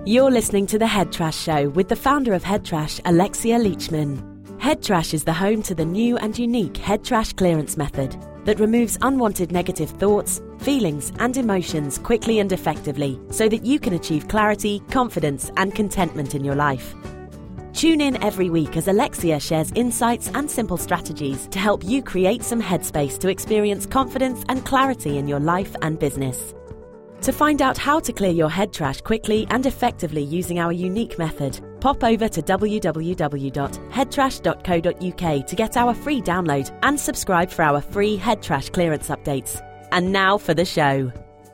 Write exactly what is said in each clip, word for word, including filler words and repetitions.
You're listening to The Head Trash Show with the founder of Head Trash, Alexia Leachman. Head Trash is the home to the new and unique Head Trash clearance method that removes unwanted negative thoughts, feelings and emotions quickly and effectively so that you can achieve clarity, confidence and contentment in your life. Tune in every week as Alexia shares insights and simple strategies to help you create some headspace to experience confidence and clarity in your life and business. To find out how to clear your head trash quickly and effectively using our unique method, pop over to w w w dot head trash dot co dot u k to get our free download and subscribe for our free head trash clearance updates. And now for the show.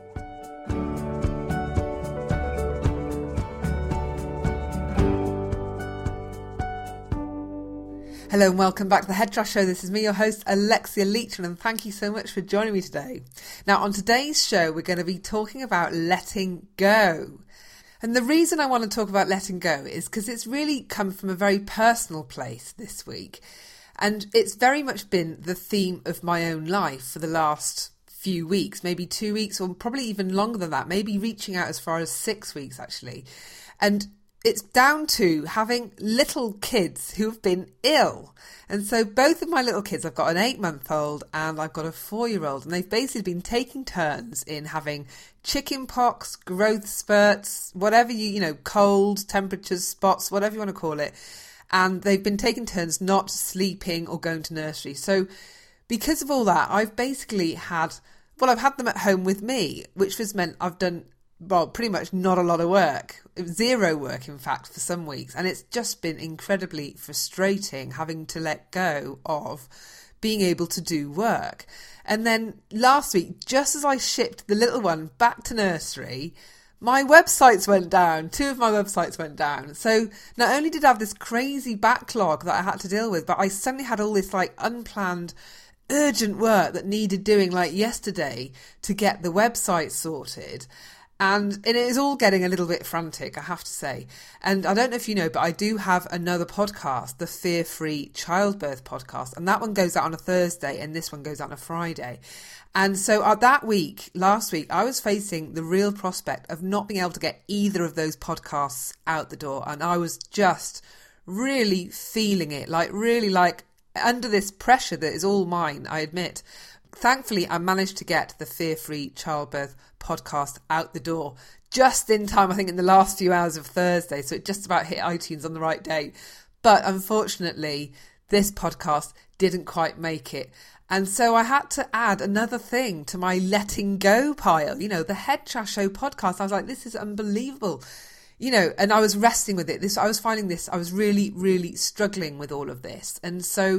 Hello and welcome back to the Head Trash Show. This is me, your host, Alexia Leachman, and thank you so much for joining me today. Now, on today's show, we're going to be talking about letting go. And the reason I want to talk about letting go is because it's really come from a very personal place this week. And it's very much been the theme of my own life for the last few weeks, maybe two weeks, or probably even longer than that, maybe reaching out as far as six weeks, actually. And it's down to having little kids who have been ill. And so both of my little kids, I've got an eight-month-old and I've got a four-year-old, and they've basically been taking turns in having chicken pox, growth spurts, whatever you, you know, cold, temperatures, spots, whatever you want to call it. And they've been taking turns not sleeping or going to nursery. So because of all that, I've basically had, well, I've had them at home with me, which has meant I've done, well, pretty much not a lot of work. Zero work, in fact, for some weeks. And it's just been incredibly frustrating having to let go of being able to do work. And then last week, just as I shipped the little one back to nursery, my websites went down. Two of my websites went down. So not only did I have this crazy backlog that I had to deal with, but I suddenly had all this like unplanned urgent work that needed doing like yesterday to get the website sorted. And it is all getting a little bit frantic, I have to say. And I don't know if you know, but I do have another podcast, the Fear Free Childbirth podcast. And that one goes out on a Thursday and this one goes out on a Friday. And so uh, that week, last week, I was facing the real prospect of not being able to get either of those podcasts out the door. And I was just really feeling it, like really like under this pressure that is all mine, I admit. Thankfully, I managed to get the Fear Free Childbirth podcast out the door just in time, I think, in the last few hours of Thursday. So it just about hit iTunes on the right day. But unfortunately, this podcast didn't quite make it. And so I had to add another thing to my letting go pile. You know, the Head Trash Show podcast. I was like, this is unbelievable. You know, and I was wrestling with it. This, I was finding this, I was really, really struggling with all of this. And so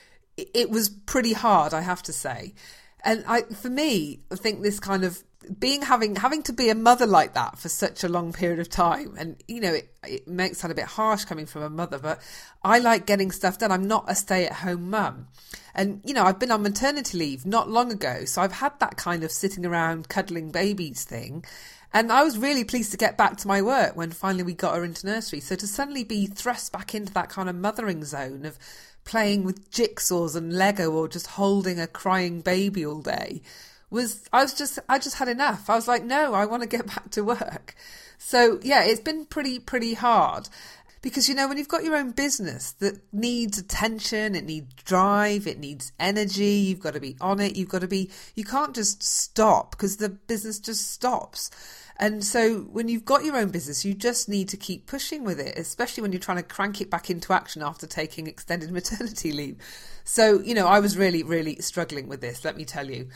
it was pretty hard, I have to say. And I, for me, I think this kind of being, having, having to be a mother like that for such a long period of time. And, you know, it, it makes that a bit harsh coming from a mother, but I like getting stuff done. I'm not a stay at home mum. And, you know, I've been on maternity leave not long ago. So I've had that kind of sitting around cuddling babies thing. And I was really pleased to get back to my work when finally we got her into nursery. So to suddenly be thrust back into that kind of mothering zone of playing with jigsaws and Lego or just holding a crying baby all day was, I was just, I just had enough. I was like, no, I want to get back to work. So yeah, it's been pretty, pretty hard because, you know, when you've got your own business that needs attention, it needs drive, it needs energy, you've got to be on it. You've got to be, you can't just stop because the business just stops. And so when you've got your own business, you just need to keep pushing with it, especially when you're trying to crank it back into action after taking extended maternity leave. So, you know, I was really, really struggling with this, let me tell you,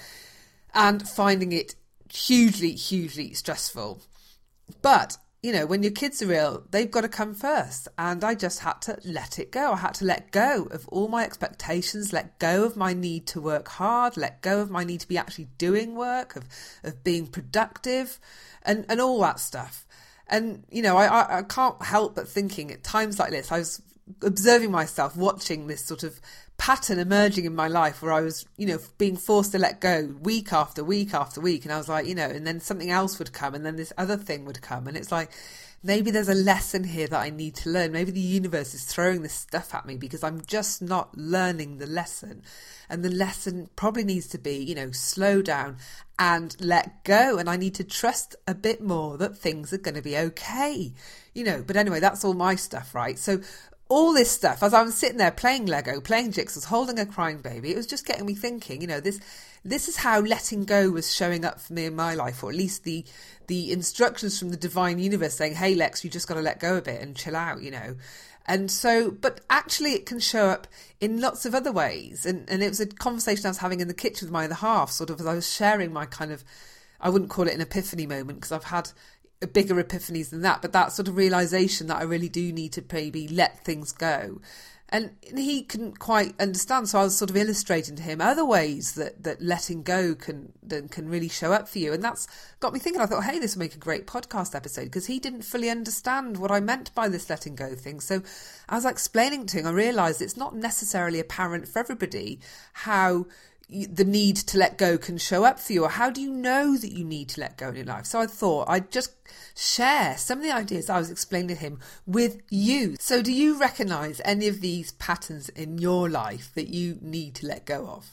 and finding it hugely, hugely stressful. But, you know, when your kids are ill, they've got to come first. And I just had to let it go. I had to let go of all my expectations, let go of my need to work hard, let go of my need to be actually doing work, of, of being productive and, and all that stuff. And, you know, I, I, I can't help but thinking at times like this, I was observing myself, watching this sort of pattern emerging in my life where I was, you know, being forced to let go week after week after week. And I was like, you know, and then something else would come and then this other thing would come. And it's like, maybe there's a lesson here that I need to learn. Maybe the universe is throwing this stuff at me because I'm just not learning the lesson. And the lesson probably needs to be, you know, slow down and let go. And I need to trust a bit more that things are going to be okay, you know. But anyway, that's all my stuff, right? So all this stuff, as I was sitting there playing Lego, playing jigsaws, holding a crying baby, it was just getting me thinking, you know, this this is how letting go was showing up for me in my life, or at least the the instructions from the divine universe saying, hey, Lex, you just got to let go a bit and chill out, you know. And so, but actually it can show up in lots of other ways. And, and it was a conversation I was having in the kitchen with my other half, sort of as I was sharing my kind of, I wouldn't call it an epiphany moment because I've had bigger epiphanies than that, but that sort of realisation that I really do need to maybe let things go. And he couldn't quite understand, so I was sort of illustrating to him other ways that, that letting go can that can really show up for you. And that's got me thinking. I thought, hey, this will make a great podcast episode, because he didn't fully understand what I meant by this letting go thing. So as I was explaining to him, I realised it's not necessarily apparent for everybody how the need to let go can show up for you, or how do you know that you need to let go in your life? So I thought I'd just share some of the ideas I was explaining to him with you. So do you recognise any of these patterns in your life that you need to let go of?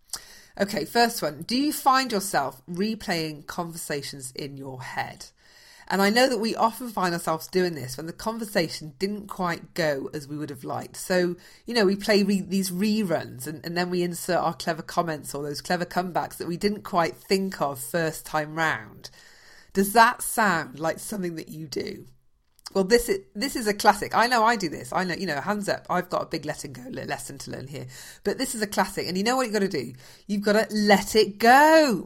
Okay, first one. Do you find yourself replaying conversations in your head? And I know that we often find ourselves doing this when the conversation didn't quite go as we would have liked. So, you know, we play re- these reruns and, and then we insert our clever comments or those clever comebacks that we didn't quite think of first time round. Does that sound like something that you do? Well, this is this is a classic. I know I do this. I know, you know, hands up. I've got a big letting go lesson to learn here. But this is a classic. And you know what you've got to do? You've got to let it go.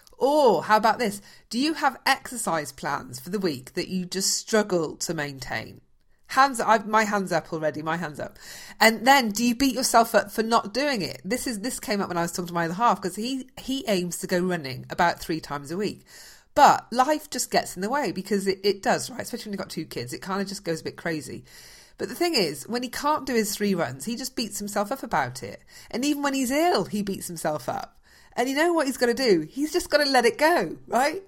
Or how about this? Do you have exercise plans for the week that you just struggle to maintain? Hands up. I've, my hand's up already. My hand's up. And then do you beat yourself up for not doing it? This is this came up when I was talking to my other half, because he, he aims to go running about three times a week. But life just gets in the way, because it, it does, right? Especially when you've got two kids. It kind of just goes a bit crazy. But the thing is, when he can't do his three runs, he just beats himself up about it. And even when he's ill, he beats himself up. And you know what he's got to do? He's just got to let it go, right?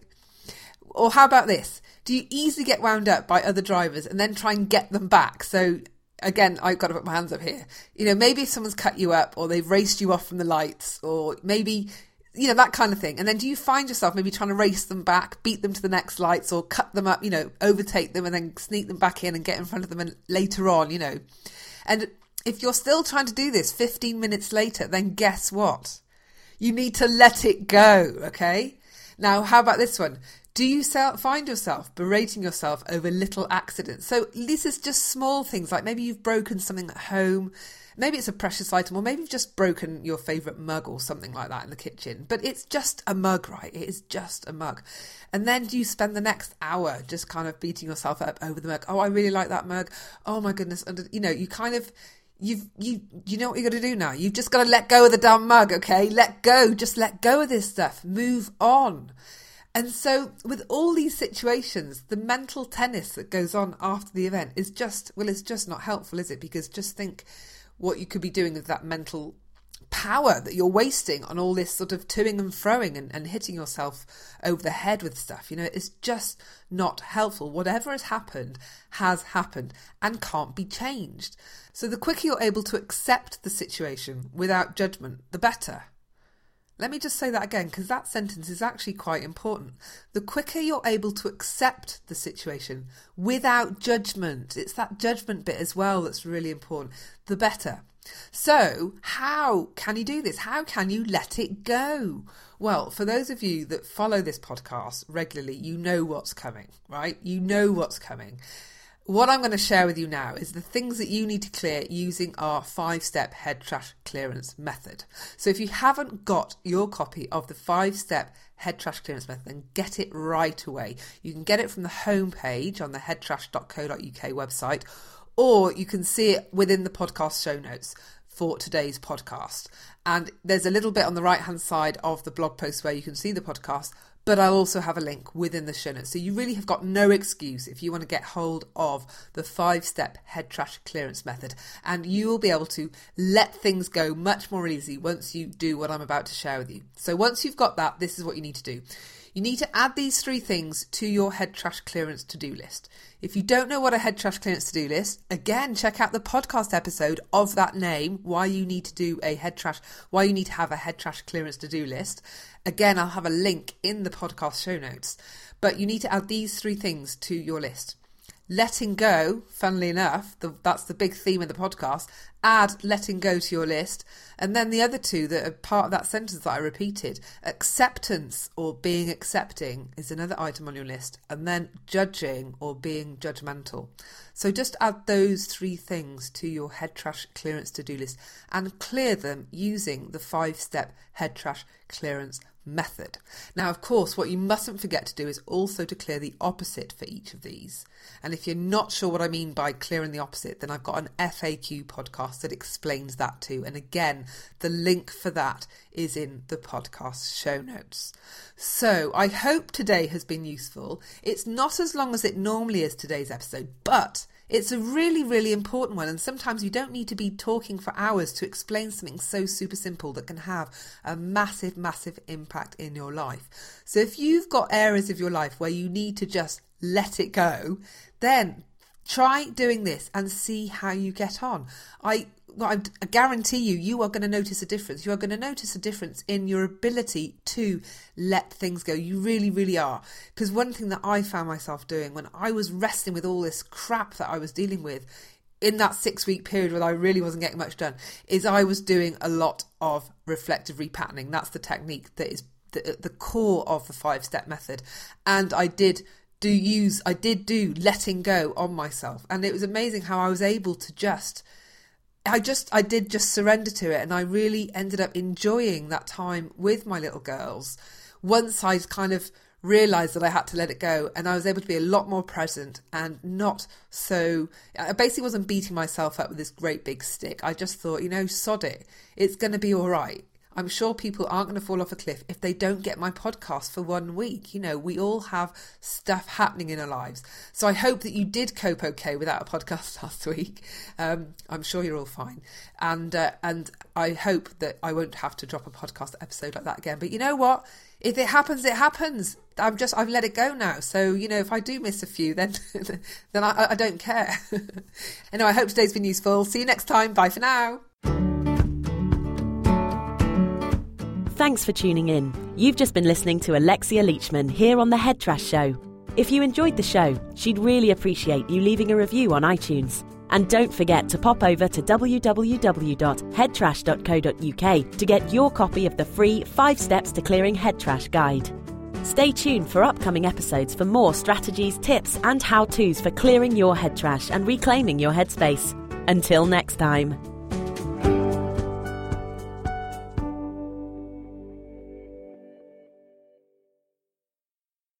Or how about this? Do you easily get wound up by other drivers and then try and get them back? So again, I've got to put my hands up here. You know, maybe if someone's cut you up, or they've raced you off from the lights, or maybe, you know, that kind of thing. And then do you find yourself maybe trying to race them back, beat them to the next lights, or cut them up, you know, overtake them and then sneak them back in and get in front of them and later on, you know. And if you're still trying to do this fifteen minutes later, then guess what? You need to let it go, okay? Now, how about this one? Do you find yourself berating yourself over little accidents? So this is just small things, like maybe you've broken something at home, maybe it's a precious item, or maybe you've just broken your favourite mug or something like that in the kitchen. But it's just a mug, right? It is just a mug. And then do you spend the next hour just kind of beating yourself up over the mug? Oh, I really like that mug. Oh my goodness. And, you know, you kind of... You've, you, you know what you got to do now? You've just got to let go of the damn mug, okay? Let go. Just let go of this stuff. Move on. And so with all these situations, the mental tennis that goes on after the event is just, well, it's just not helpful, is it? Because just think what you could be doing with that mental power that you're wasting on all this sort of toing and froing and, and hitting yourself over the head with stuff. You know, it's just not helpful. Whatever has happened has happened and can't be changed. So the quicker you're able to accept the situation without judgment, the better. Let me just say that again, because that sentence is actually quite important. The quicker you're able to accept the situation without judgment, it's that judgment bit as well that's really important, the better. So how can you do this? How can you let it go? Well, for those of you that follow this podcast regularly, you know what's coming, right? You know what's coming. What I'm going to share with you now is the things that you need to clear using our five-step head trash clearance method. So if you haven't got your copy of the five-step head trash clearance method, then get it right away. You can get it from the homepage on the head trash dot co dot uk website, or you can see it within the podcast show notes for today's podcast. And there's a little bit on the right-hand side of the blog post where you can see the podcast, but I'll also have a link within the show notes. So you really have got no excuse if you want to get hold of the five-step head trash clearance method. And you will be able to let things go much more easy once you do what I'm about to share with you. So once you've got that, this is what you need to do. You need to add these three things to your head trash clearance to-do list. If you don't know what a head trash clearance to-do list, again, check out the podcast episode of that name, why you need to do a head trash, why you need to have a head trash clearance to-do list. Again, I'll have a link in the podcast show notes. But you need to add these three things to your list. Letting go, funnily enough, the, that's the big theme of the podcast. Add letting go to your list. And then the other two that are part of that sentence that I repeated. Acceptance or being accepting is another item on your list. And then judging or being judgmental. So just add those three things to your head trash clearance to-do list and clear them using the five-step head trash clearance method. Now, of course, what you mustn't forget to do is also to clear the opposite for each of these. And if you're not sure what I mean by clearing the opposite, then I've got an F A Q podcast that explains that too. And again, the link for that is in the podcast show notes. So I hope today has been useful. It's not as long as it normally is, today's episode, but it's a really, really important one, and sometimes you don't need to be talking for hours to explain something so super simple that can have a massive, massive impact in your life. So if you've got areas of your life where you need to just let it go, then try doing this and see how you get on. I Well, I guarantee you, you are going to notice a difference. You are going to notice a difference in your ability to let things go. You really, really are. Because one thing that I found myself doing when I was wrestling with all this crap that I was dealing with in that six week period where I really wasn't getting much done, is I was doing a lot of reflective repatterning. That's the technique that is the, the core of the five step method. And I did do use, I did do letting go on myself. And it was amazing how I was able to just I just, I did just surrender to it, and I really ended up enjoying that time with my little girls once I kind of realised that I had to let it go, and I was able to be a lot more present and not so, I basically wasn't beating myself up with this great big stick. I just thought, you know, sod it, it's going to be all right. I'm sure people aren't going to fall off a cliff if they don't get my podcast for one week. You know, we all have stuff happening in our lives. So I hope that you did cope okay without a podcast last week. Um, I'm sure you're all fine. And uh, and I hope that I won't have to drop a podcast episode like that again. But you know what? If it happens, it happens. I'm just, I've let it go now. So, you know, if I do miss a few, then then I, I don't care. Anyway, I hope today's been useful. See you next time. Bye for now. Thanks for tuning in. You've just been listening to Alexia Leachman here on The Head Trash Show. If you enjoyed the show, she'd really appreciate you leaving a review on iTunes. And don't forget to pop over to w w w dot head trash dot co dot u k to get your copy of the free five steps to Clearing Head Trash guide. Stay tuned for upcoming episodes for more strategies, tips and how-tos for clearing your head trash and reclaiming your headspace. Until next time.